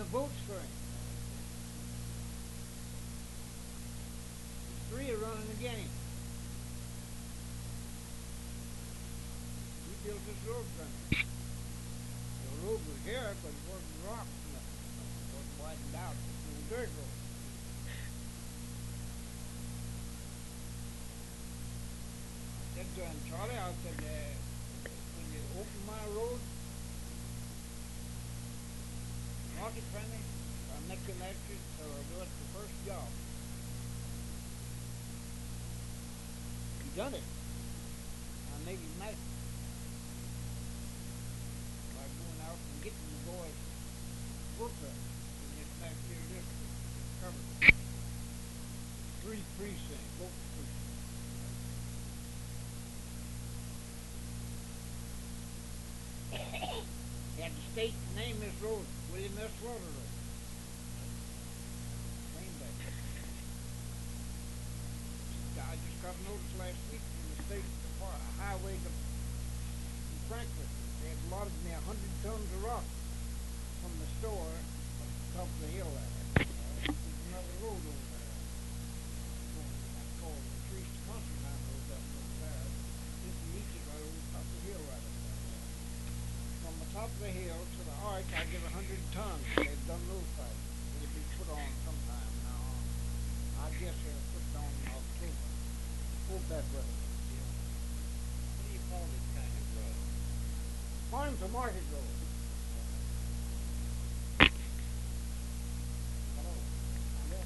boats for him. The three are running again him. He built this road for him. The road was here, but it wasn't rock enough. It wasn't widened out. It was a dirt road. I said to him, Charlie, I said, when you open my road, market friendly, I'll make an extra, so I'll do it the first job. He done it. I made him mad by going out and getting the boys work up in this back here district covered. 3 precincts, both precincts. He had the state name this road William S. Slaughter Road. Name that. I just got a notice last week from the state highway to Franklin. They had allotted me 100 tons of rock from the store up the top of the hill there. There's another road over there. That's called the Priest Constantine Road up over there. This meets it right over the top of the hill right up there. From the top of the hill to the arch, I give 100 tons. They've done notified. It'll be put on sometime now. I guess they'll put it on in October. Hope that road. Yeah. What do you call this kind of road? Farm to Market Road. Hello. Yeah.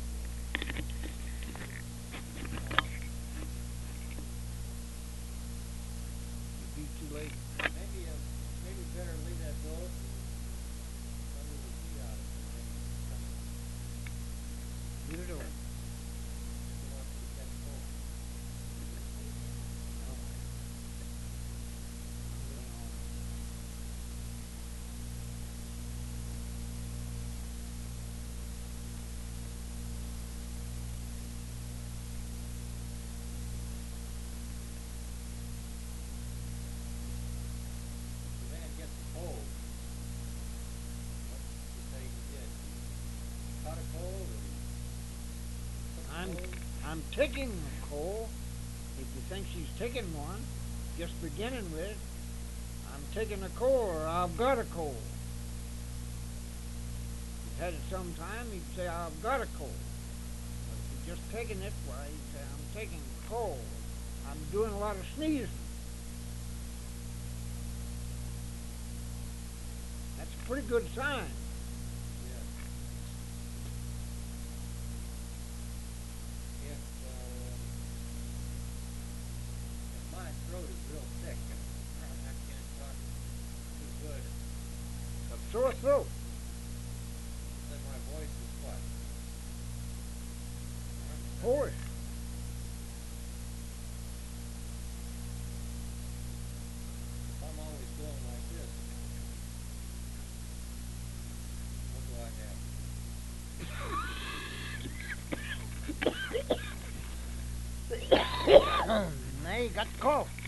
It'd be too late. Maybe better leave that road. Let me see out of it. Leave it over. You want to keep that full. Then it gets cold. What did you say you did? You caught a cold or you took a cold? I'm taking coal. If you think she's taking one, just beginning with, I'm taking a coal or I've got a coal. If you've had it some time, he'd say, I've got a coal. But if you're just taking it, why, he'd say, I'm taking coal. I'm doing a lot of sneezing. That's a pretty good sign. Yes. If my throat is real thick and I can't talk too good, A sore throat. then my voice is what? Hoarse. If I'm always going like this, what do I have? Now you got the cough.